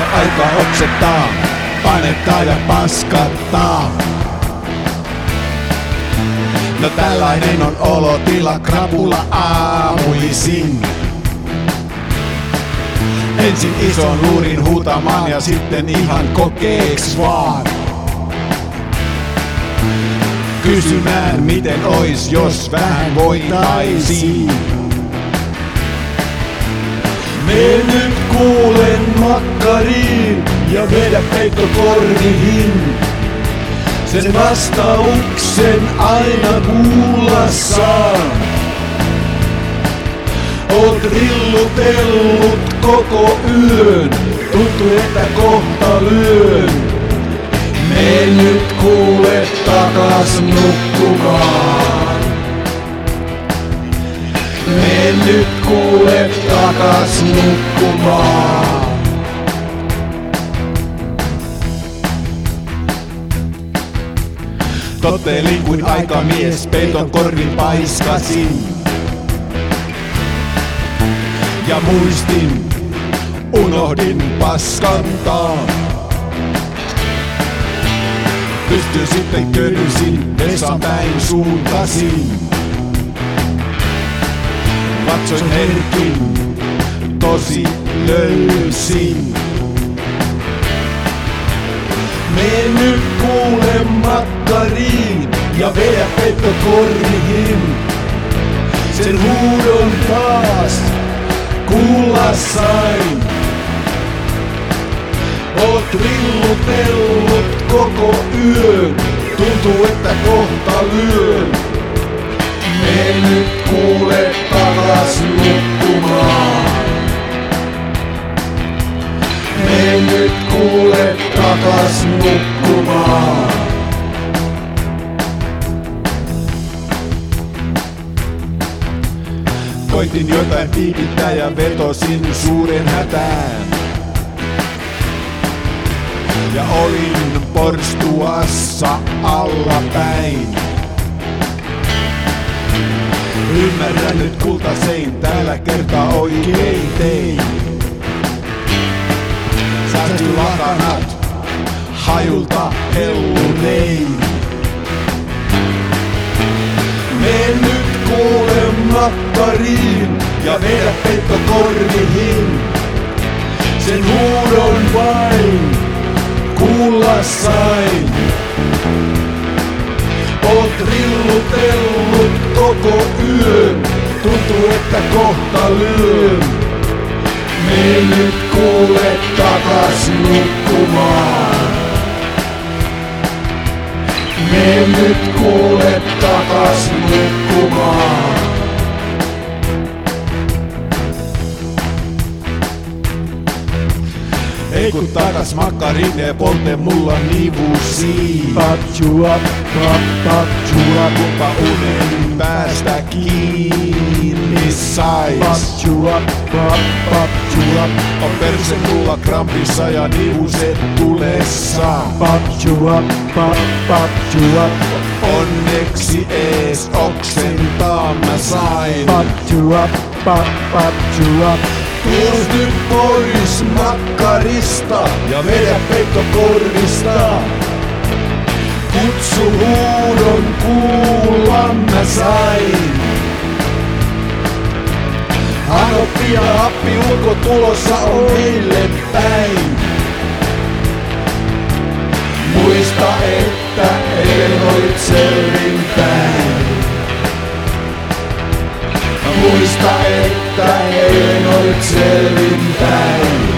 aika oksettaa, panettaa ja paskattaa. No tällainen on olotila krapula aamuisin. Ensin ison luurin huutamaan ja sitten ihan kokeeks vaan. Kysymään miten ois jos vähän voitaisiin. Me nyt kuulen makkariin ja vedä peitto korviin. Sen vastauksen aina kuulla saan. Oot rillutellut koko yön, tuntuu että kohta lyön. Me nyt kuule takas nukkumaan. Me nyt kuule takas nukkumaan. Tottelin kuin aikamies, peiton korvin paiskasin. Ja muistin, unohdin paskantaa. Pystyn sitten könysin, vessan päin suuntasin. Katsoin herkin, tosi löysin. Me nyt kuule makkariin ja vedä peitto korviin. Sen huudon taas kuulla sain. Oot rillutellut koko yön, tuntuu että kohta lyön. Me nyt kuule takas nukkumaan. Me nyt kuule takas nukkumaan. Koitin jotain piikittää ja vetosin suuren hätään. Ja olin porstuassa allapäin. Ymmärrän nyt kultasein, tällä kertaa oikein tein. Säästy lakanat, hajulta hellunein. Me nyt kuule makkariin ja vedä peitto korviin. Sen huudon vain kuulla sain. Oot rillutellut koko yön, tuntuu että kohta lyön. Me nyt kuule takas nukkumaan. Me nyt kuule takas nukkumaan. Ei kun takas makkariin ja polte mulla nivusiin. Patjua, patjua, Kumpa unen päästä kiinni sais. patjua, patjua, On perse mulla krampissa ja nivuset tulessa. patjua, patjua, Onneksi ees oksentaa mä sain. patjua, patjua, Tuus nyt pois makkarista ja vedä peitto korvista. Kutsu huudon kuulla mä sain. Anoppi ja happi ulko tulossa on meille päin. Muista että elevoit selvinpäin. Muista että elevoit selvinpäin.